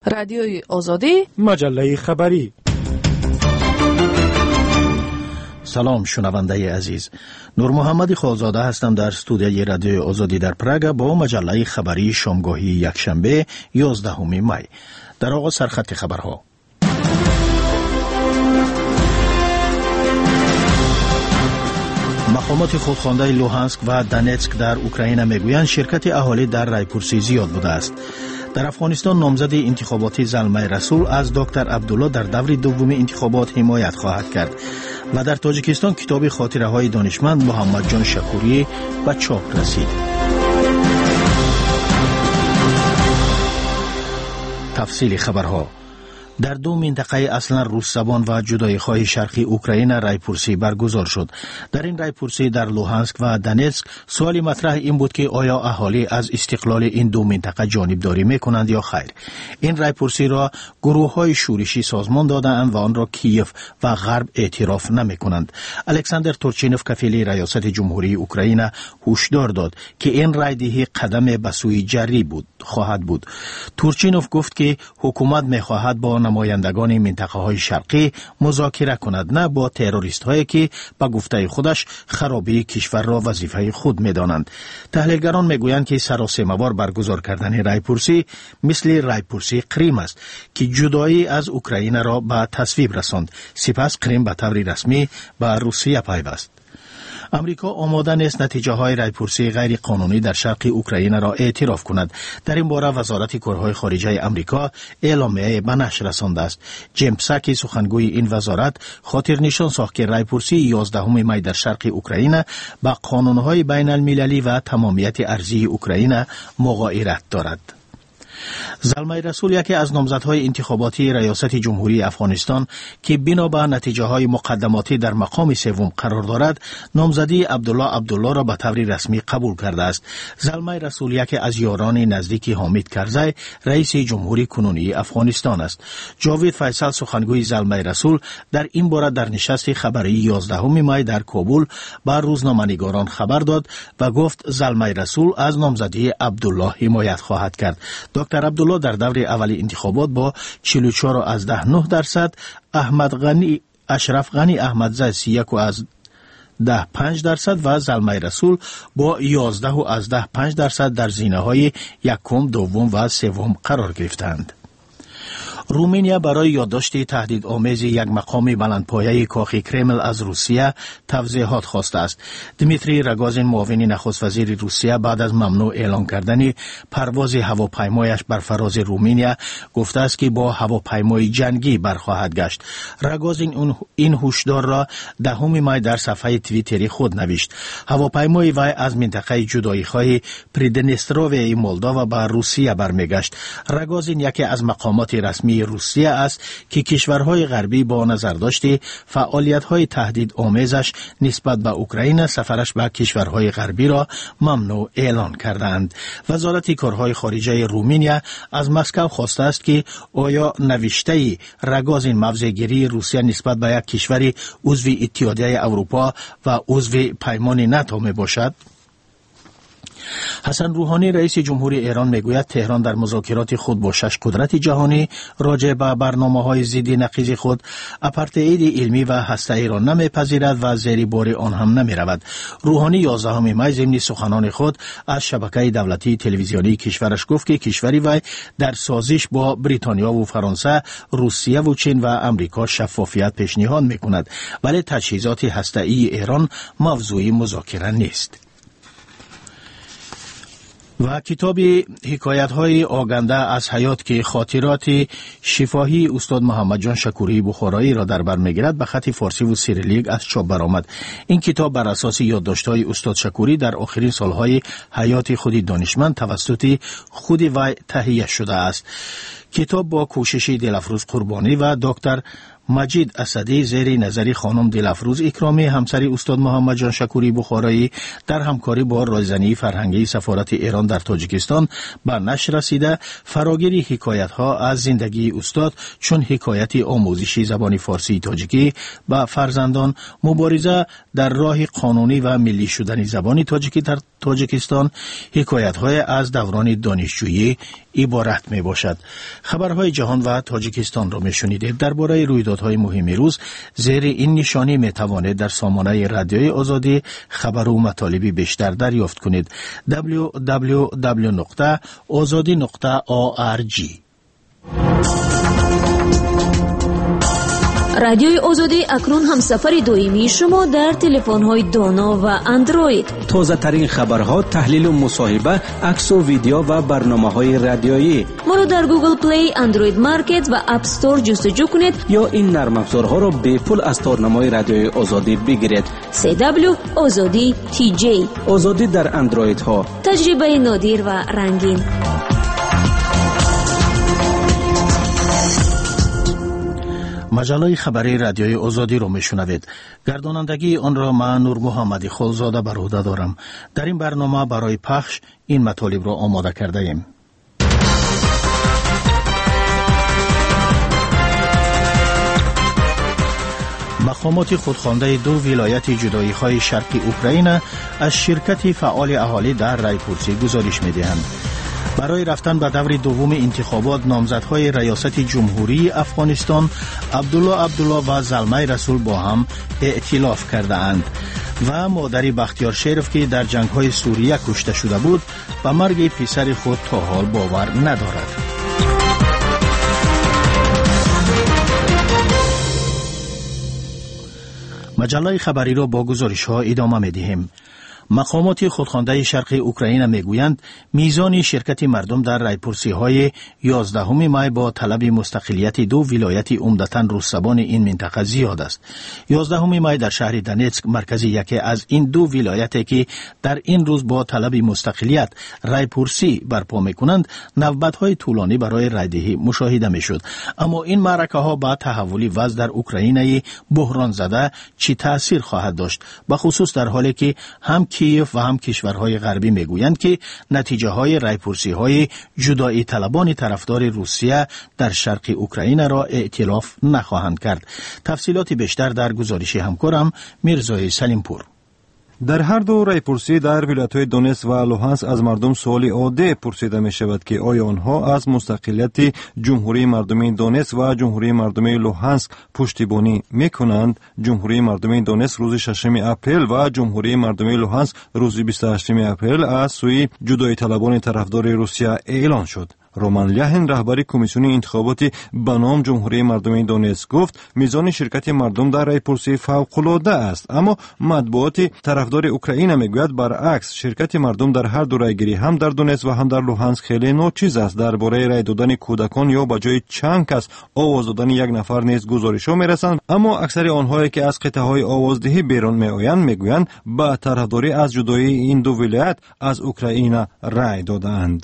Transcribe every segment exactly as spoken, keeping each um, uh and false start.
رادیوی آزادی، مجله خبری. سلام شنونده عزیز، نور محمد خالزاده هستم در استودیوی رادیوی آزادی در پراگ با مجله خبری شامگاهی یکشنبه یازدهم می. در آغاز سرخط خبرها. مقامات خودخوانده لوهانسک و دونتسک در اوکراین میگویند شرکت اهالی در رایپورسی زیاد بوده است. در افغانستان نامزد انتخاباتی زلمه رسول از دکتر عبدالله در دور دوم انتخابات حمایت خواهد کرد و در تاجیکستان کتاب خاطره های دانشمند محمد جان شکوری به چاپ رسید. تفصیل خبرها. در دو منطقه اصلا روس زبان و جدایی‌خواه شرقی اوکراین رایپورسی برگزار شد. در این رایپورسی در لوهانسک و دونتسک سوالی مطرح این بود که آیا اهالی از استقلال این دو منطقه جانبداری میکنند یا خیر. این رایپورسی را گروه‌های شورشی سازمان دادند و آن را کیف و غرب اعتراف نمیکنند. الکساندر تورچینوف کفیل ریاست جمهوری اوکراین هشدار داد که این رایدهی قدم به سوی جری بود خواهد بود. تورچینوف گفت که حکومت میخواهد با نمایندگان منطقه های شرقی مذاکره کند، نه با تروریست هایی که به گفته خودش خرابی کشور را وظیفه خود می دانند. تحلیلگران می گویند که سراسیمه‌وار برگزار کردن رایپورسی مثل رایپورسی کریم است که جدایی از اوکراین را به تصویب رساند. سپس کریم به طور رسمی به روسیه پیوست. امریکا آماده نیست نتیجه های رایپورسی غیر قانونی در شرق اوکراین را اعتراف کند. در این باره وزارت کارهای خارجه امریکا اعلامیه به نشر رسانده است. جیم پساکی سخنگوی این وزارت خاطر نشان ساخت که رایپورسی یازدهم می در شرق اوکراین با قانونهای بین المللی و تمامیت ارضی اوکراین مغایرت دارد. زلمه رسول یکی از نامزدهای انتخاباتی ریاست جمهوری افغانستان که بنا به نتیجه های مقدماتی در مقام سوم قرار دارد، نامزدی عبدالله عبدالله را به طور رسمی قبول کرده است. زلمه رسول یکی از یاران نزدیک حامد کرزی رئیس جمهوری کنونی افغانستان است. جاوید فیصل سخنگوی زلمه رسول در این باره در نشست خبری یازدهم می در کابل به روزنامه‌نگاران خبر داد و گفت زلمه رسول از نامزدی عبدالله حمایت خواهد کرد. دکتر عبدالله در دور اول انتخابات با چهل و چهار و نه درصد، احمد غنی اشرف غنی احمدزی سی و یک و ده پنج درصد و زلمه رسول با یازده و پنج درصد در زینه های یکم، دوم و سوم قرار گرفتند. رومانیا برای یادداشت تهدیدآمیز یک مقام بلندپایه کاخ کرمل از روسیه توضیحات خواسته است. دمیتری راگوزین معاون نخست وزیر روسیه بعد از ممنوع اعلان کردن پرواز هواپیمایش بر فراز رومانیا گفته است که با هواپیمای جنگی برخواهد گشت. راگوزین این هشدار را دهم می در صفحه توییتری خود نوشت. هواپیمای وی از منطقه جدایی‌خواه پریدنستروی مولداوا به روسیه برمیگشت. راگوزین یکی از مقامات رسمی روسیه است که کشورهای غربی با نظر داشته فعالیت‌های تهدید آمیزش نسبت به اوکراین سفرش به کشورهای غربی را ممنوع اعلان کردند. وزارت کارهای خارجه رومانیا از مسکو خواسته است که آیا نوشته راگوزین موضع‌گیری روسیه نسبت به یک کشور عضو اتحادیه اروپا و عضو پیمان ناتو می باشد؟ حسن روحانی رئیس جمهوری ایران میگوید تهران در مذاکرات خود با شش قدرت جهانی راجع به برنامه‌های ضد نقیض خود آپارتاید علمی و هسته‌ای را نمیپذیرد و زیر بار آن هم نمیرود. روحانی یازدهم می ضمن سخنان خود از شبکه دولتی تلویزیونی کشورش گفت که کشوری وی در سازش با بریتانیا و فرانسه، روسیه و چین و امریکا شفافیت پیشنهاد میکند، ولی تجهیزات هسته‌ای ایران موضوع مذاکره نیست. و کتاب حکایت‌های آگنده از حیات که خاطرات شفاهی استاد محمد جان شکوری بخارایی را در بر می‌گیرد به خط فارسی و سیریلیک از چاپ برآمد. این کتاب بر اساس یادداشت‌های استاد شکوری در آخرین سال‌های حیات خود دانشمند توسط خود وی تهیه شده است. کتاب با کوشش دلفروز قربانی و دکتر مجید اسدی زیر نظری خانم دلفروز اکرامی همسری استاد محمد جان شکوری بخارایی در همکاری با رایزنی فرهنگی سفارت ایران در تاجیکستان به نشر رسیده فراگیر حکایت ها از زندگی استاد چون حکایت آموزشی زبان فارسی تاجیکی با فرزندان، مبارزه در راه قانونی و ملی شدن زبان تاجیکی در تاجیکستان، حکایت های از دوران دانشجویی عبارت می باشد. خبرهای جهان و تاجیکستان را می شنیدید. درباره رویدادهای مهم روز زیر این نشانی می توانید در سامانه رادیوی آزادی خبر و مطالبی بیشتر دریافت کنید. دبلیو دبلیو دبلیو نقطه آزادی نقطه او آر جی. رادیوی آزادی اکنون هم سفر دائمی شما در تلفن‌های دانا و اندروید. تازه ترین خبرها، تحلیل و مصاحبه، عکس و ویدیو و برنامه‌های رادیویی. ما را در گوگل پلی، اندروید مارکت و اپ استور جستجو کنید یا این نرم افزارها را به پول از تارنمای رادیوی آزادی بگیرید. سی دبلیو آزادی تی جی. آزادی در اندروید ها. تجربه نادر و رنگین. مجله خبری رادیوی آزادی رو میشنوید. گردانندگی آن را من نور محمدی خلزاده بر عهده دارم. در این برنامه برای پخش این مطالب را آماده کرده ایم. مقامات خودخوانده دو ولایت جدایی‌های شرقی اوکراین از شرکت فعال اهالی در رایپورسی گزارش می‌دهند. برای رفتن به دور دوم انتخابات نامزدهای ریاست جمهوری افغانستان عبدالله عبدالله و زلمه رسول با هم ائتلاف کرده اند و مادری بختیار شریف که در جنگ‌های سوریه کشته شده بود به مرگ پسر خود تا حال باور ندارد. مجله خبری را با گزارش‌ها ادامه می‌دهیم. مقامات خودخوانده شرق اوکراین میگویند میزان شرکت مردم در رایپرسی‌های یازدهم می با طلب مستقلیت دو ولایت عمدتاً روس‌زبان این منطقه زیاد است. یازدهم می در شهر دنیتسک مرکز یکی از این دو ولایتی که در این روز با طلب مستقلیت رایپرسی برپا میکنند نوبت‌های طولانی برای رایدهی مشاهده میشد. اما این معرکه‌ها با تحول وضع در اوکراین بحران زده چه تأثیر خواهد داشت، به خصوص در حالی که هم کیف و هم کشورهای غربی میگویند که نتیجه های رایپرسی های جدایی طلبان طرفدار روسیه در شرق اوکراین را ائتلاف نخواهند کرد. تفصیلات بیشتر در گزارش همکارم میرزای سلیمپور. در هر دو رایپرسی در ولایت‌های دونتسک و لوهانسک از مردم سوالی عاده پرسیده می شود که آیا آنها از مستقلیت جمهوری مردمی دونتسک و جمهوری مردمی لوهانسک پشتیبانی می کنند. جمهوری مردمی دونتسک روز ششم اپریل و جمهوری مردمی لوهانسک روز بیست و هشتم اپریل از سوی جدایی طلبان طرفدار روسیه اعلان شد. رومان لیاهن رهبر کمیسیون انتخاباتی به نام جمهوری مردمی دونتسک گفت میزان شرکت مردم در رایپرسی فوق‌العاده است، اما مطبوعات طرفدار اوکراین میگوید برعکس شرکت مردم در هر دو رایگیری هم در دونتسک و هم در لوهانسک خیلی ناچیز است. درباره رای دادن کودکان یا به جای چند کس آواز دادن یک نفر نیز گزارش‌ها میرسند، اما اکثر آنهایی که از قطعه‌های آوازدهی بیرون میآیند میگویند با طرفداری از جدایی این دو ولایت از اوکراین رای دادند.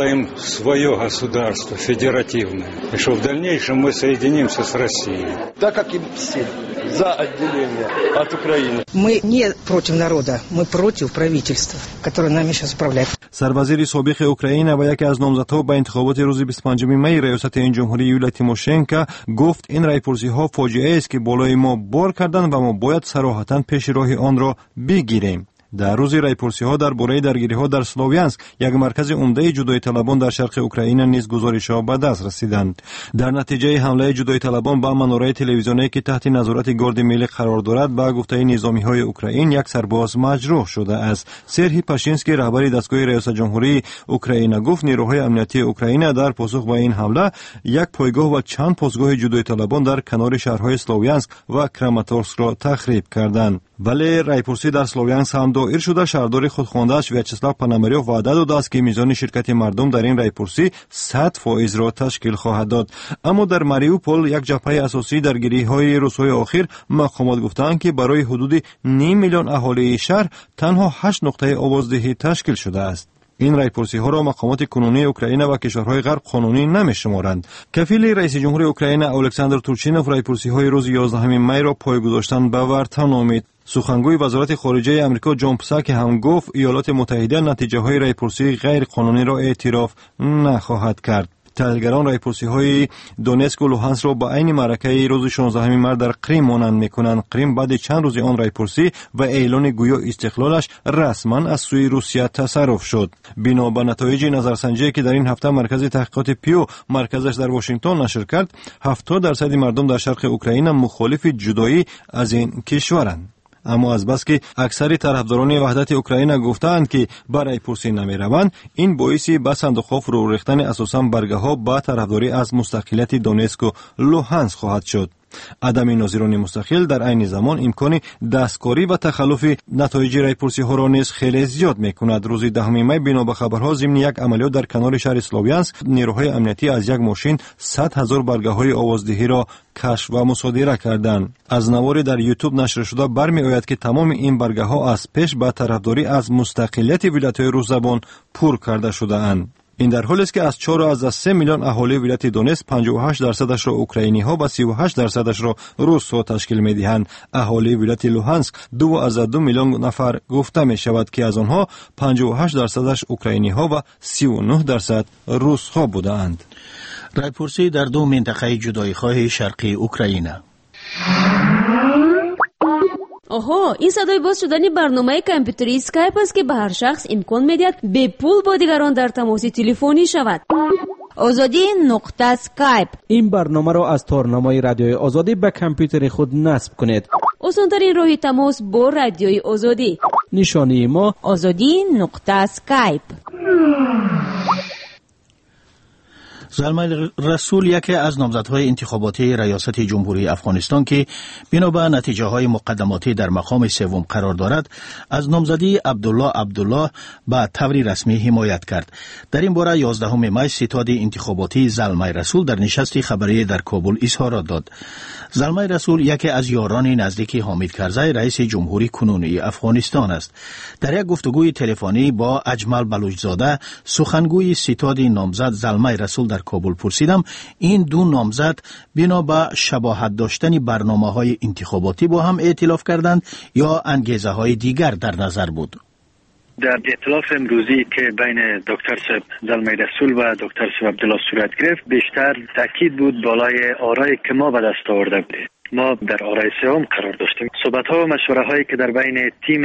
государство федеративное, и что в дальнейшем мы соединимся с Россией. Так как и все за отделение от Украины. Мы не против народа, мы против правительства, которое нами сейчас управляет. سروزیر سابق اوکراین و یکی از نامزدها به انتخابات روز بیست و پنجم می ریاست این جمهوری یولیا تیموشنکو گفت این رایپرسی ها فاجعه است که بالای ما بار کردند و ما باید صراحتاً پیش راه آن را بگیریم. در روز رایپرسی ها در باره درگیری ها در سلاویانسک یک مرکز عمده جدایی طلبان در شرق اوکراین نیز گزارش ها به دست رسیدند. در نتیجه حمله جدایی طلبان به مناره تلویزیونی که تحت نظارت گارد ملی قرار دارد به گفته نظامی های اوکراین یک سرباز مجروح شده است. سرهی پاشینسکی رهبر دستگاه ریاست جمهوری اوکراین گفت نیروهای امنیتی اوکراین در پاسخ به این حمله یک پایگاه و چند پاسگاه جدایی طلبان در کنار شهرهای سلاویانسک و کراماتورسک را تخریب کردند. ولی رایپرسی در سلاویانسک هم دایر شده. شهردار خودخوانده‌اش ویاچسلاو پاناماریوف وعده داده است که میزان شرکت مردم در این رایپرسی صد فائز را تشکیل خواهد داد. اما در ماریوپول یک جبهه اساسی درگیری‌های روزهای اخیر مقامات گفتند که برای حدود نیم میلیون اهالی شهر تنها هشت نقطه آوازدهی تشکیل شده است. این رایپرسی ها را مقامات کنونی اوکراین و کشورهای غرب قانونی نمی‌شمارند. کفیل رئیس جمهور اوکراین الکساندر تورچینوف رایپرسی های روز یازدهم می را پایگذاشتن به ورطه نامید. سخنگوی وزارت خارجه آمریکا جان پساک هم گفت ایالات متحده نتیجه های رایپرسی غیر قانونی را اعتراف نخواهد کرد. تحلیلگران رایپرسی های دونتسک و لوهانسک را با عین معرکه روز شانزدهم مارس در قریم مانند میکنند. قریم بعد چند روز آن رایپرسی و اعلان گویا استقلالش رسما از سوی روسیه تصرف شد. بنا به نتایج نظرسنجی که در این هفته مرکز تحقیقات پیو مرکزش در واشنگتن نشر کرد، هفتاد درصد مردم در شرق اوکراین مخالف جدایی از این کشورند. اما از بس که اکثر طرفداران وحدت اوکراین گفتند که برای پرسی نمی روند، این باعثی به صندوق فرو ریختن اساساً برگه ها با طرفداری از مستقلیت دونتسک و لوهانسک خواهد شد. عدم ناظران مستقل در عین زمان امکان دستکاری و تخلف نتایج رایپرسی ها را نیز خیلی زیاد میکند. روز دهم می بنا به خبرها ضمن یک عملیات در کنار شهر سلاویانسک، نیروهای امنیتی از یک ماشین صد هزار برگه های آوازدهی را کشف و مصادره کردند. از نواری در یوتیوب نشر شده برمی آید که تمام این برگه ها از پیش به طرفداری از مستقلیت ولایت‌های روس زبان پر کرده شده اند. این در حالی است که از چهار از سه میلیون اهالی ولایت دونتسک پنجاه و هشت درصدش را اوکراینی ها و سی و هشت درصدش را روس ها تشکیل می دهند. اهالی ولایت لوهانسک دو از دو میلیون نفر گفته می شود که از آنها پنجاه و هشت درصدش اوکراینی ها و سی و نه درصد روس ها بودند. رایپرسی در دو منطقه جدایی‌خواه شرقی اوکراین. آها، این صدای باز شدن برنامه کامپیوتری اسکایپ است که به هر شخص امکان می‌دهد به پول با دیگران در تماس تلفنی شود. آزادی نقطه اسکایپ. این برنامه را از تارنمای رادیوی آزادی به کامپیوتر خود نصب کنید. آسان‌ترین راه تماس با رادیوی آزادی. نشانی ما آزادی نقطه اسکایپ. زلمای رسول یکی از نامزدهای انتخاباتی ریاست جمهوری افغانستان که بنا به نتیجه های مقدماتی در مقام سوم قرار دارد، از نامزدی عبدالله عبدالله به طور رسمی حمایت کرد. در این باره یازدهم می ستاد انتخاباتی زلمای رسول در نشست خبری در کابل اظهارات داد. زلمای رسول یکی از یاران نزدیک حامد کرزی رئیس جمهوری کنونی افغانستان است. در یک گفتگوی تلفنی با اجمل بلوچزاده، سخنگوی ستاد نامزد زلمای رسول در کابل پرسیدم این دو نامزد بنا به شباهت داشتن برنامه‌های انتخاباتی با هم ائتلاف کردند یا انگیزه‌های دیگر در نظر بود. در ائتلاف امروزی که بین دکتر صاحب زلمای رسول و دکتر صاحب عبدالله صورت گرفت، بیشتر تاکید بود بالای آرایی که ما به دست آورده بودیم. ما در آرای سوم قرار داشتیم. صحبت‌ها و مشوره‌هایی که در بین تیم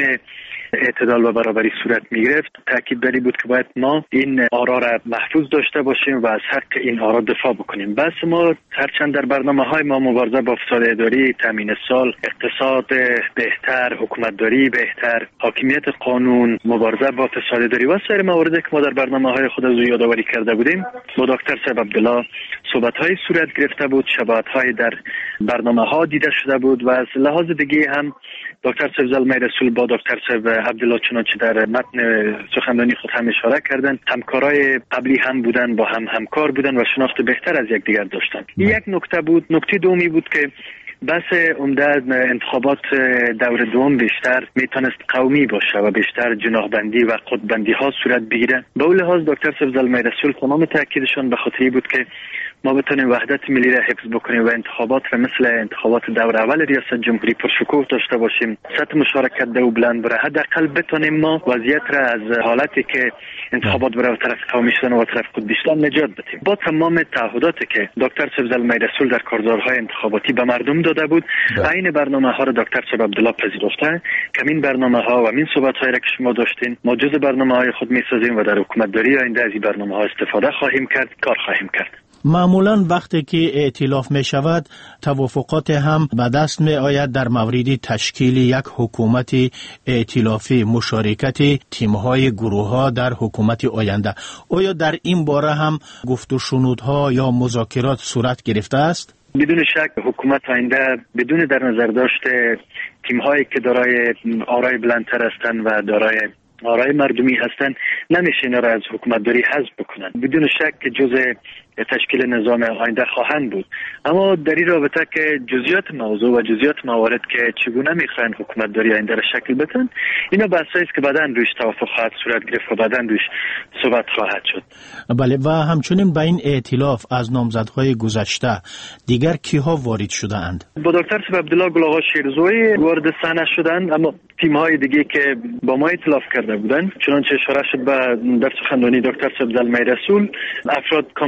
اعتدال و برابری صورت می‌گرفت، تاکید بری بود که باید ما این آرا را محفوظ داشته باشیم و از حق این آرا دفاع بکنیم. بس ما هرچند در برنامه‌های ما مبارزه با فساد اداری، تامین سال، اقتصاد بهتر، حکومتداری بهتر، حاکمیت قانون، مبارزه با فساد اداری و سایر مواردی که ما در برنامه‌های خود از یادآوری کرده بودیم، با دکتر صاحب عبدالله صحبت‌های صورت گرفته بود، شباهت‌های در برنامه‌ها دیده شده بود و از لحاظ دیگه هم دکتر صاحب زلمای رسول با دکتر صاحب عبدالله چنانچه در متن سخنرانی خود هم اشاره کردن، همکارای قبلی هم بودن، با هم همکار بودن و شناخت بهتر از یکدیگر داشتن. یک نکته بود. نکته دومی بود که بس عمده انتخابات دور دوم بیشتر میتونست قومی باشه و بیشتر جناحبندی و قطببندی ها صورت بگیره. به اون لحاظ دکتر صاحب زلمای رسول تمام تاکیدشون به خاطری بود که ما بتونیم وحدت ملی را حفظ بکنیم و انتخابات را مثل انتخابات دور اول ریاست جمهوری پرشکوه داشته باشیم. سطح مشارکت دو بلند بره، حداقل بتونیم ما وضعیت را از حالتی که انتخابات برای طرف قومی شدن و طرف قطبی شدن نجات بدیم. با تمام تعهداتی که دکتر صاحب زلمای رسول در کارزارهای انتخاباتی به مردم داده بود، عین برنامه‌ها را دکتر صاحب عبدالله پذیرفته. کمین برنامه‌ها و همین صحبت‌هایی را که شما داشتین ما جزء برنامه‌های خود می‌سازیم و در حکومتداری آینده از این برنامه‌ها استفاده خواهیم کرد، کار خواهیم کرد. معمولا وقتی که ائتلاف می شود توافقات هم به دست می آید در مورد تشکیل یک حکومت ائتلافی، مشارکت تیم‌های گروه‌ها در حکومت آینده. آیا در این باره هم گفت و شنودها یا مذاکرات صورت گرفته است؟ بدون شک حکومت آینده بدون در نظر داشته تیم‌هایی که دارای آرای بلندتر هستند و دارای آرای مردمی هستند نمیشه اینا را از حکومتداری حذف بکنن. بدون شک که جزء تشکیل نظام آینده خواهند بود. اما در این رابطه که جزئیات موضوع و جزئیات موارد که چگونه میخواین حکومتداری آینده را شکل بدن، اینا بحثایی است که بعداً روش توافق خواهد صورت گرفت و بعداً روش صحبت خواهد شد. بله، و همچنین با این ائتلاف از نامزدهای گذشته دیگر کیها وارد شده اند؟ با دکتر صاحب عبدالله گل آقا شیرزوی وارد صحنه شدند، اما تیم‌های دیگه که با ما ائتلاف کرده بودند، چنانچه اشاره شد به در سخنرانی دکتر صاحب زلمای رسول، افراد کاملا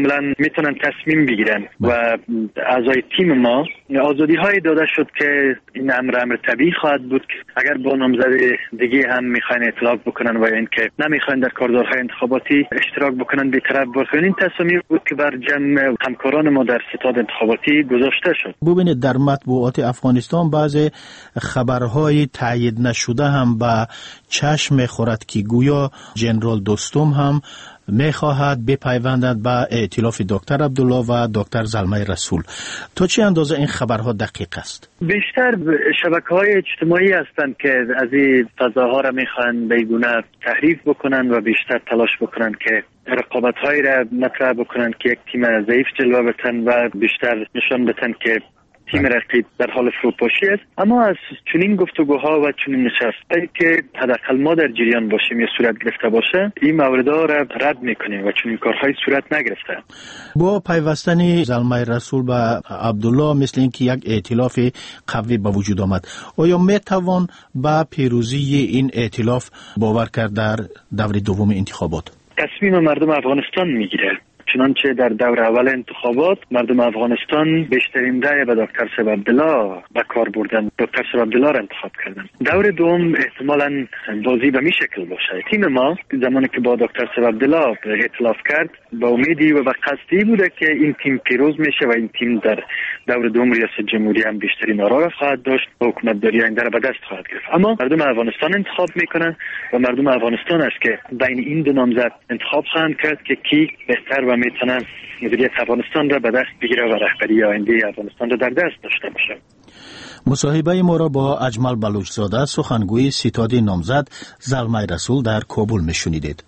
میتونن تصمیم بگیرن و اعضای تیم ما آزادی های داده شد که این امر امر طبیعی خواهد بود. اگر با نامزد دیگه هم میخواین اطلاق بکنن و اینکه نمیخواین در کارزارهای انتخاباتی اشتراک بکنن بی‌طرف باشن، این تصمیم بود که بر جمع همکاران ما در ستاد انتخاباتی گذاشته شد. ببینید در مطبوعات افغانستان بعضی خبرهای تایید نشده هم به چشم خورد که گویا جنرال دوستم هم میخواهد بپیوندد به ائتلاف دکتر عبدالله و دکتر زلمه رسول. تا چه اندازه این خبرها دقیق است؟ بیشتر شبکه‌های اجتماعی هستند که از این فضاها را میخوان بیگونه تحریف بکنن و بیشتر تلاش بکنن که رقابت‌هایی را مطرح بکنن که یک تیم ضعیف جلوه بتن و بیشتر نشان بدن که تیم رقیب در حال فروپاشی است. اما از چنین گفتگوها و چنین نشستایی که حداقل ما در جریان باشیم یا صورت گرفته باشه، این موردها را رد میکنیم و چنین کارهای صورت نگرفته. با پیوستن زلمه رسول به عبدالله مثل اینکه یک ائتلاف قوی به وجود آمد، آیا میتوان به پیروزی این ائتلاف باور کرد در دور دوم انتخابات؟ تصمیم مردم افغانستان میگیره. چنانچه در دور اول انتخابات مردم افغانستان بیشترین رأی به دکتر صاحب عبدالله به کار بردن، دکتر صاحب عبدالله را انتخاب کردن. دور دوم احتمالاً بازی به می شکل باشه. تیم ما زمانی که با دکتر صاحب عبدالله ائتلاف کرد با امیدی و با قصدی بوده که این تیم پیروز میشه و این تیم در دور دوم ریاست جمهوری هم بیشترین آرا را خواهد داشت و حکومتداری آینده را به دست خواهد گرفت. اما مردم افغانستان انتخاب میکنن و مردم افغانستان است که بین این دو نامزد انتخاب خواهند کرد که کی بهتر و میتونن مدیریت افغانستان را به دست بگیره و رهبری آینده افغانستان را در دست داشته باشه. مصاحبه ما را با اجمل بلوچزاده سخنگوی ستاد نامزد زلمه رسول در کابل میشنیدید.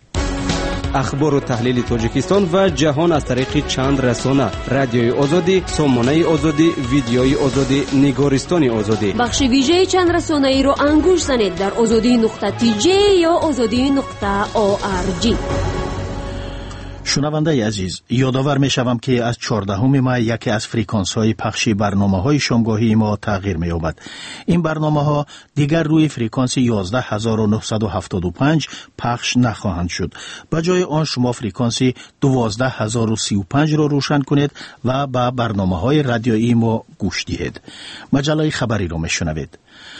اخبار و تحلیل تاجیکستان و جهان از طریق چند رسانه: رادیوی آزادی، سامانه آزادی، ویدیوی آزادی، نگارستان آزادی. بخش ویژه چند رسانه ای را انگوش زنید در آزادی نقطه تی جی یا آزادی نقطه او آر جی. شنونده عزیز، یادآور می شوم که از چهاردهم می یکی از فرکانس های پخش برنامه های شامگاهی ما تغییر می یابد. این برنامه ها دیگر روی فرکانس یازده هزار و نهصد و هفتاد و پنج پخش نخواهند شد. به جای آن شما فرکانس دوازده هزار و سی و پنج را روشن کنید و به برنامه های رادیویی ما گوش دهید. مجله خبری را می شنوید.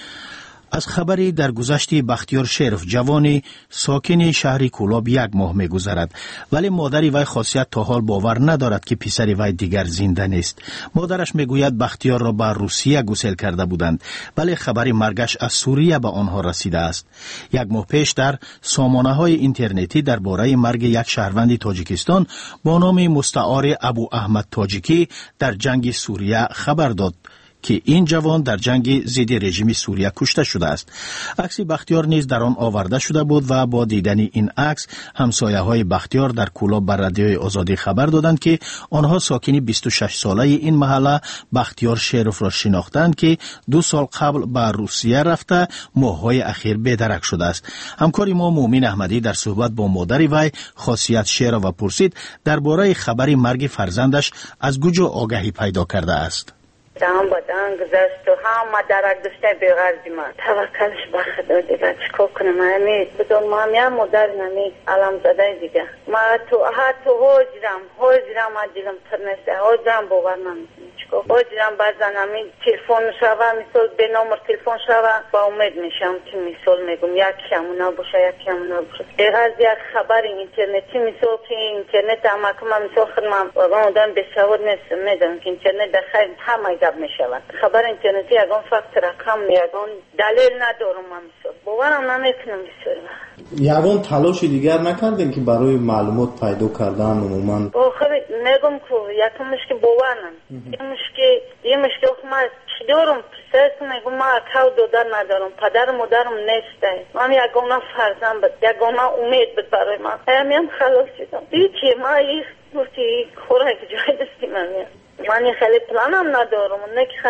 از خبری در گذشت بختیار شرف، جوانی ساکن شهر کولاب یک ماه می گذرد، ولی مادری وی خاصیت تا حال باور ندارد که پسر وی دیگر زنده نیست. مادرش می گوید بختیار را به روسیه گسیل کرده بودند، ولی خبری مرگش از سوریه به آنها رسیده است. یک ماه پیش در سامانه های اینترنتی درباره مرگ یک شهروند تاجیکستان با نام مستعار ابو احمد تاجیکی در جنگ سوریه خبر داد که این جوان در جنگ ضد رژیم سوریه کشته شده است. عکس بختیار نیز در آن آورده شده بود و با دیدن این عکس همسایه های بختیار در کولاب بر رادیوی آزادی خبر دادند که آنها ساکن بیست و شش ساله این محله بختیار شرف را شناختند که دو سال قبل به روسیه رفته ماه‌های اخیر بی‌درک شده است. همکار ما مومن احمدی در صحبت با مادر وی خاصیت شعر و پرسید درباره خبر مرگ فرزندش از کجا آگاهی پیدا کرده است. دام بدن گذشت و همه درک داشته بیغرضی من توکلش به خدا دیگه چیکار کنم؟ همین بدون ما هم مادر نمی علم زده دیگه ما تو ها تو هاجرم هاجرم عجلم ترنسته هاجرم باور نمیکنم چیکار هاجرم بعضا همین تلفن شوه مثال به نامر تلفن شوه با امید میشم که مثال میگم یک کمونا باشه یک کمونا باشه بیغرض یک خبر اینترنتی مثال که اینترنت هم کم مثال خدمم واقعا آدم بسواد نیست میدونم که اینترنت بخیر همه می شود. خبر اینترنتی یگان فقط رقم یگان دلیل ندارم من مثال باورم نمیکنم مثال یگان تلاشی دیگر نکردین که برای معلومات پیدا کردن عموما آخر میگم که یکمش که باور نمی یکمش که یکمش که ما چی دارم پسرس میگم ما اکاو دادر ندارم پدر مادرم نیسته من یگان فرزند بود یگان امید بود برای من همین خلاص شدم دیگه ما یک گفتی خوره که جای دستی من من خیلی پلانم ندارم نه که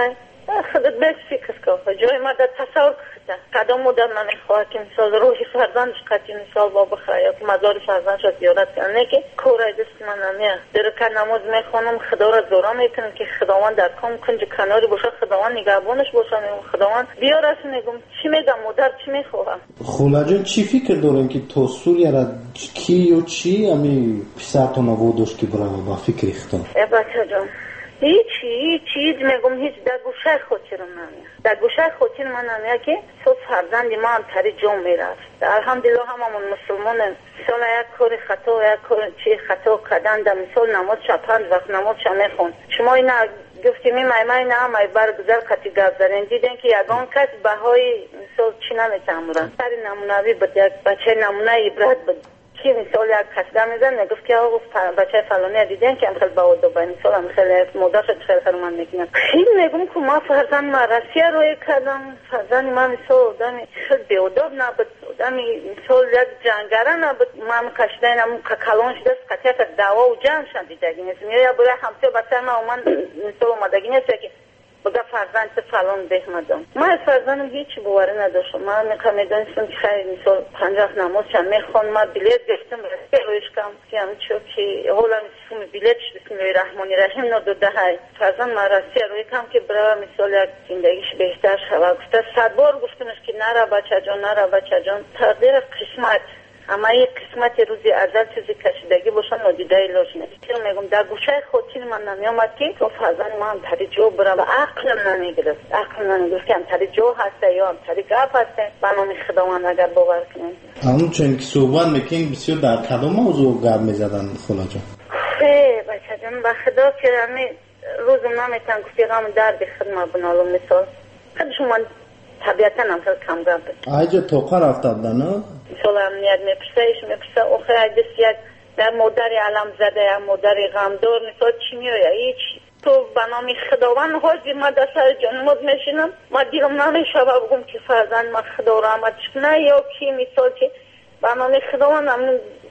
خودت بس فکر کن جای ما در تصور کنه قدم مدام نمیخواه که مثال روحی فرزندش قطعی مثال با بخواه یا که مزار فرزندش را زیارت کنه که کورای دست من نمیه در که نماز میخونم خدا را زورا میکنم که خداوند در کام کنج کناری باشه خداوند نگهبانش باشه خداوند بیارش میگم چی میگم مادر چی میخواهم خولا جان چی فکر دارین که تو سوریه را کی و چی امی پسرتون آوردش که برای با فکر اختار ای بچه جان هیچی هیچی میگم هیچ در گوشه خودی رو نمیه در گوشه خودی رو من نمیه که تو فرزندی ما هم تری جون میرفت الحمدلله هممون مسلمان مثال یک کار خطا یک کار چی خطا کردن در مثال نماز شب پنج وقت نماز شب میخون شما اینا گفتیم این مایمای نه مای برگزار کتی گفت دارین دیدن که یگان کس بهای مثال چی نمیتمورن سری نمونوی بود یک بچه نمونه عبرت بود که مثال یک کسده میزن نگفت که آقا بچه فلانی دیدن که هم خیلی باید دو باید مثال هم خیلی مدرش خیلی فرمان میکنن خیلی میگم که ما فرزند ما رسیه روی کردم فرزند ما مثال دمی خیلی بیوداب نبود دمی مثال یک جنگره نبود ما هم کشده نمون که کلانش دست قطعیت دعوا و جنگ شد دیدگی نیست یا برای همسه بچه ما اومد مثال اومدگی نیست که بگه فرزند فلان بهمدم ما از فرزندم هیچی بواره نداشتم ما میخوام میدانستم که خیلی مثال پنجاه نماز چند میخوان ما بلیت گشتم رسته رویش کم که همه چو که حالا مثل بلیتش بسم الله الرحمن الرحیم نداده های فرزند ما رسته روی کم که برای مثال یک زندگیش بهتر شود گفته صد بار گفتمش که نره بچه جان نره بچه جان تقدیر قسمت اما یک قسمت روزی ازل چیزی کشیدگی باشن نادیده ایلاج نیست که میگم در گوشه خودی من نمیامد که تو فرزند ما هم تری جو برم و عقلم نمیگرفت عقلم نمیگرفت که هم تری جو هسته یا هم تری گف هسته بنام خداوند اگر باور کنیم همون چون که صحبت میکنیم بسیار در کدام موضوع گپ میزدن خلا جان خیلی بچه جان به خدا که همی روزم نمیتن گفتی غم درد خدمه بنالو مثال خیلی شما طبیعتا هم خیلی کم گفت آجا توقع رفتد نه؟ مثال امنیت میپرسه ایش میپرسه اوخی ایدس یک در مادری علم زده یا مادری غمدار مثال چی میره هیچ تو بنامی خداوند حاضی ما در سر جنمات میشینم ما دیرم نمیشه بگم که فرزند ما خدا رحمتش کنه یا کی مثال که بنامی خداوند هم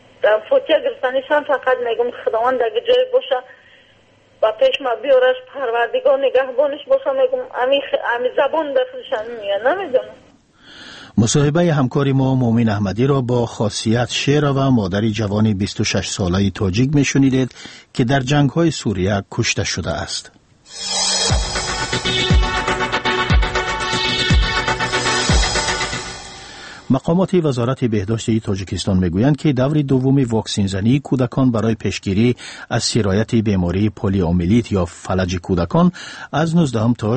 فوتیه گرفتنیشم فقط میگم خداوند اگه جای باشه و پیش ما بیارش پروردگار نگهبانش باشه میگم امی, امی زبان بخلشن میگه نمیدونم مصاحبه همکاری ما مومن احمدی را با خاصیت شعر و مادری جوانی بیست و شش ساله تاجیک میشنیدید که در جنگ‌های سوریه کشته شده است. مقامات وزارت بهداشت تاجیکستان میگویند که دور دوم واکسین زنی کودکان برای پیشگیری از سرایت بیماری پولیومیلیت یا فلج کودکان از نوزدهم تا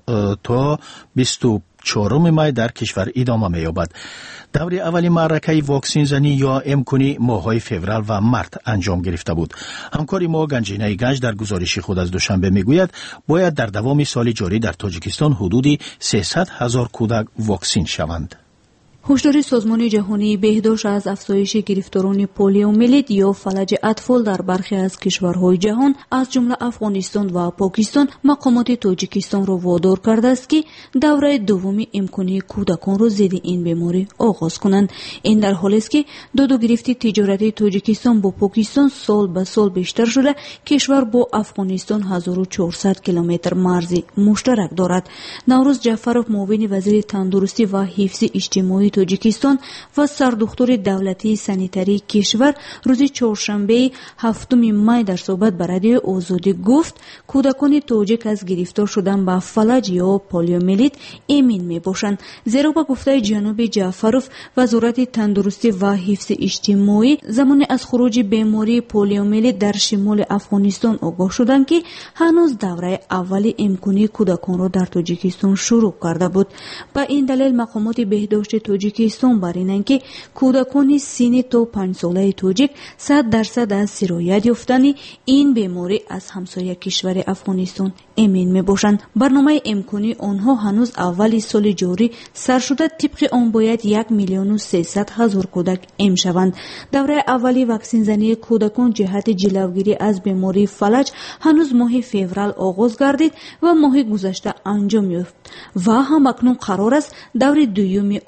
تا بیست و چهارم می در کشور ادامه می‌یابد. دور اولی معرکه واکسین زنی یا امکنی ماه‌های فوریه و مارس انجام گرفته بود. همکاری ما گنجینه گنج در گزارش خود از دوشنبه میگوید باید در دوام سال جاری در تاجیکستان حدودی سیصد هزار کودک واکسین شوند. هشدار سازمان جهانی بهداشت از افزایش گرفتاران پولیومیلیت یا فلج اطفال در برخی از کشورهای جهان از جمله افغانستان و پاکستان مقامات تاجیکستان را وادار کرده است که دوره دوم امکانی کودکان را ضد این بیماری آغاز کنند. این در حالی است که داد و گرفت تجارتی تاجیکستان با پاکستان سال به سال بیشتر شده. کشور با افغانستان هزار و چهارصد کیلومتر مرزی مشترک دارد. نوروز جعفرов معاون وزیر تندرستی و حفظ اجتماعی تاجیکستان و سردختر دولتی سانیتری کشور روز چهارشنبه هفتم می در صحبت با رادیو آزادی گفت کودکان تاجیک از گرفتار شدن به فلج یا پولیومیلیت امین می باشند. زیرا با گفته جناب جعفرov وزارت تندرستی و حفظ اجتماعی زمان از خروج بیماری پولیومیلیت در شمال افغانستان آگاه شدند که هنوز دوره اولی امکانی کودکان را در تاجیکستان شروع کرده بود. با این دلیل مقامات بهداشت تاجیکستان بر اینند که کودکان سن تا پنج ساله تاجیک صد درصد از سرایت یافتن این بیماری از همسایه کشور افغانستان امین می باشند. برنامه امکانی آنها هنوز اول سال جاری سر شده. طبق آن باید یک میلیون و سیصد هزار کودک ام شوند. دوره اولی واکسین زنی کودکان جهت جلوگیری از بیماری فلج هنوز ماه فوریه آغاز گردید و ماه گذشته انجام یافت و هم اکنون قرار است دور دوم آن از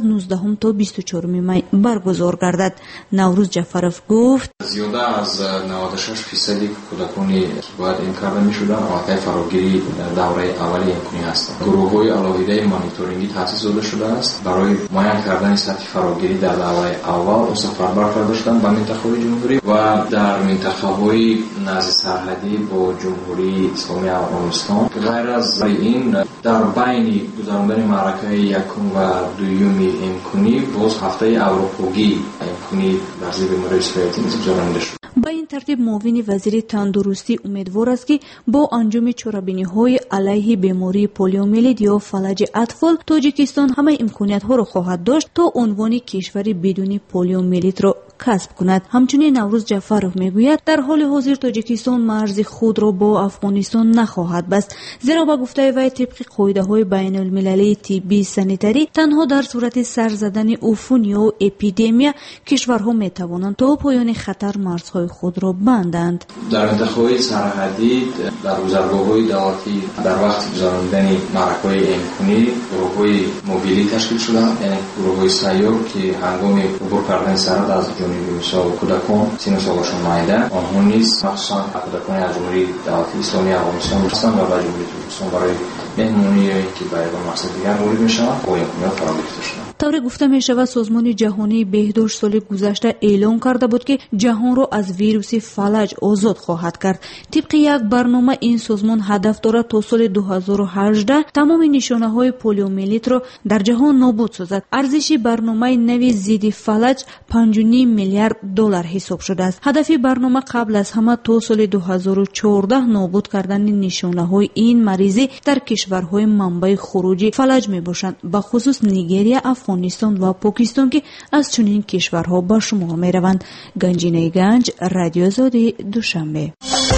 نوزدهم تا بیست و چهارم می برگزار گردد. نوروز جعفرов گفت زیاده از نود و شش فیصدی کودکانی که باید این کرده می شدن واقع فراگیری دوره اولی امکانی هستند. گروه های علاوه مانیتورینگی تأسیس داده شده است برای معاینه کردن سطح فراگیری در دوره اول و سفربر کرده شدند به منطقه جمهوری و در منطقه های نزد سرحدی با جمهوری اسلامی افغانستان. غیر از این در بین گذراندن معرکه یکم و دوم امکانی باز هفته اروپایی امکانی در زیر مورد سویتی گذرانده شد. با این ترتیب معاون وزیر تندرستی امیدوار است که با انجام چاره‌بینی‌های علیه بیماری پولیومیلیت یا فلج اطفال تاجیکستان همه امکانیت‌ها را خواهد داشت تا عنوان کشوری بدون پولیومیلیت را کسب کند. همچنین نوروز جعفرov میگوید در حال حاضر تاجیکستان مرز خود را با افغانستان نخواهد بست، زیرا با گفته وی طبق قاعده‌های بین المللی طبی سانیتری تنها در صورت سر زدن عفون یا اپیدمی کشورها میتوانند تا پایان خطر مرزهای خود را بندند. در منطقه‌های سرحدی در گذرگاه‌های دولتی در وقت گذراندن معرکه‌های امکانی گروه‌های موبیلی تشکیل شدند، یعنی گروه‌های سیار که هنگام عبور کردن سرحد از جنوبی مثال کودکان سن سالشان مایده آنها نیز مخصوصا کودکان از جمهوری دولتی اسلامی افغانستان هستند و به جمهوری ترکمنستان برای مهمانی که برای مقصد دیگر وارد میشوند با امکانات فراهم گرفته شدند. طوری گفته می شود سازمان جهانی بهداشت سال گذشته اعلام کرده بود که جهان را از ویروس فلج آزاد خواهد کرد. طبق یک برنامه این سازمان هدف دارد تا سال دو هزار و هجده تمام نشانه های پولیومیلیت را در جهان نابود سازد. ارزش برنامه نوی ضد فلج پنج و نیم میلیارد دلار حساب شده است. هدف برنامه قبل از همه تا سال دو هزار و چهارده نابود کردن نشانه های این مریضی در کشورهای منبع خروج فلج می باشند، به خصوص نیگریه، افغانستان و پاکستان که از چنین کشورها به شمار می روند. گنجینه گنج، رادیو آزادی، دوشنبه.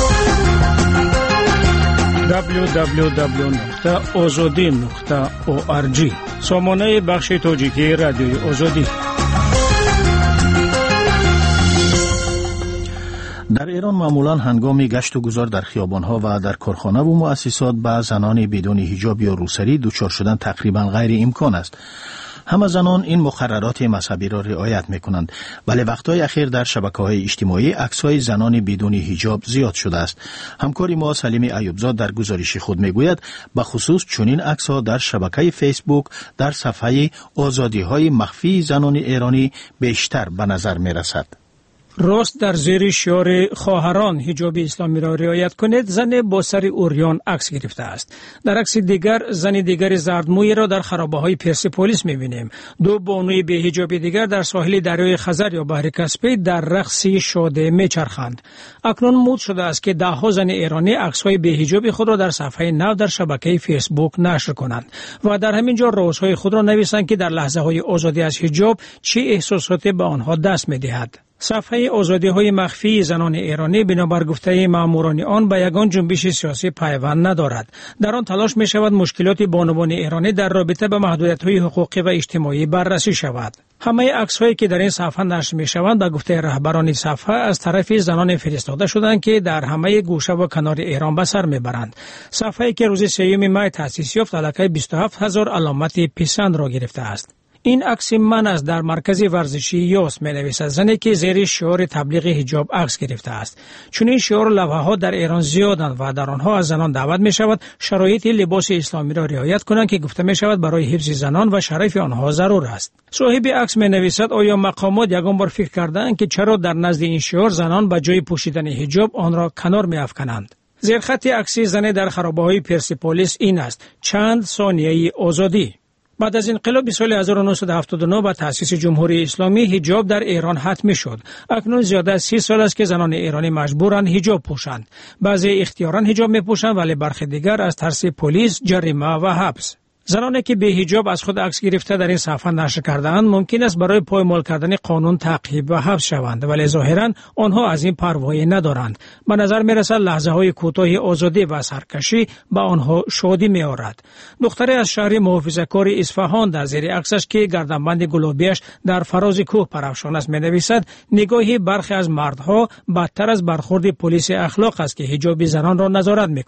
دبلیو دبلیو دبلیو نقطه آزادی نقطه او آر جی سامانه بخش تاجیکی رادیوی آزادی. در ایران معمولا هنگام گشت و گذار در خیابانها و در کارخانه و مؤسسات به زنان بدون حجاب یا روسری دچار شدن تقریبا غیر امکان است. همه زنان این مقررات مذهبی را رعایت می کنند، ولی وقتهای اخیر در شبکه‌های اجتماعی عکس‌های زنان بدون حجاب زیاد شده است. همکار ما سلیم ایوبزاد در گزارش خود می گوید به خصوص چنین عکس‌ها در شبکه فیسبوک در صفحه آزادی‌های مخفی زنان ایرانی بیشتر به نظر می رسد. راست در زیر شعار خواهران حجاب اسلامی را رعایت کنید، زن با سر اوریان عکس گرفته است. در عکس دیگر زن دیگر زردمویی را در خرابه‌های پرسپولیس می‌بینیم. دو بانوی به حجاب دیگر در ساحل دریای خزر یا بحر کاسپی در رقصی شاده می‌چرخند. اکنون مود شده است که ده‌ها زن ایرانی عکس‌های به حجاب خود را در صفحه نو در شبکه فیسبوک نشر کنند و در همین جا رازهای خود را نویسند که در لحظه‌های آزادی از حجاب چه احساساتی به آنها دست می‌دهد. صفحه آزادی‌های مخفی زنان ایرانی بنابر گفته ماموران آن به یگان جنبش سیاسی پیوند ندارد. در آن تلاش می شود مشکلات بانوان ایرانی در رابطه به محدودیت‌های حقوقی و اجتماعی بررسی شود. همه عکس‌هایی که در این صفحه نشر می‌شوند به گفته رهبران صفحه از طرف زنان فرستاده شدند که در همه گوشه و کنار ایران به سر می‌برند. صفحه‌ای که روز سوم می تأسیس یافت علاقه بیست و هفت هزار علامت پسند را گرفته است. این عکس من از در مرکز ورزشی یاس می نویسد زنی که زیر شعار تبلیغ حجاب عکس گرفته است. چون این شعار لوحه ها در ایران زیادند و در آنها از زنان دعوت می شود شرایط لباس اسلامی را رعایت کنند که گفته می شود برای حفظ زنان و شرف آنها ضرور است. صاحب عکس می نویسد آیا مقامات یگان بار فکر کردند که چرا در نزد این شعار زنان به جای پوشیدن حجاب آن را کنار می افکنند؟ زیر خط عکس زن در خرابه‌های پرسپولیس این است: چند ثانیه آزادی. بعد از انقلاب سال هزار و نهصد و هفتاد و نه با تأسیس جمهوری اسلامی حجاب در ایران حتمی شد. اکنون زیاده از سی سال است که زنان ایرانی مجبورند حجاب پوشند. بعضی اختیاراً حجاب می‌پوشند ولی برخی دیگر از ترس پلیس، جریمه و حبس. زنانی که به حجاب از خود عکس گرفته در این صفحه نشر کرده‌اند ممکن است برای پایمال کردن قانون تعقیب و حبس شوند، ولی ظاهراً آنها از این پروایی ندارند. به نظر می‌رسد لحظه‌های کوتاه آزادی و سرکشی به آنها شادی می‌آورد. دختری از شهر محافظه‌کار اصفهان در زیر عکسش که گردنبند گلابیش در فراز کوه پرافشان است می‌نویسد نگاهی برخی از مردها بدتر از برخورد پلیس اخلاق است که حجاب زنان را نظارت می‌کند.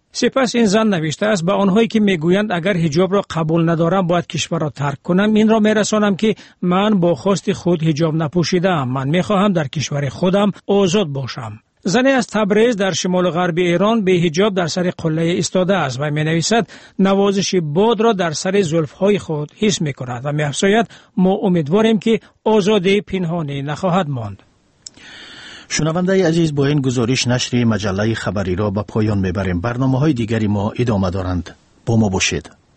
سپس این زن نوشته است به آنهایی که میگویند اگر حجاب را قبول ندارم باید کشور را ترک کنم، این را میرسانم که من با خواست خود حجاب نپوشیدم. من میخواهم در کشور خودم آزاد باشم. زنی از تبریز در شمال غرب ایران به حجاب در سر قله ایستاده است و می نویسد نوازش باد را در سر زلفهای خود حس می کند و می افزاید ما امیدواریم که آزادی پنهانی نخواهد ماند. شنونده عزیز، با این گزارش نشر مجله خبری را به پایان میبریم. برنامه های دیگری ما ادامه دارند. با ما باشید.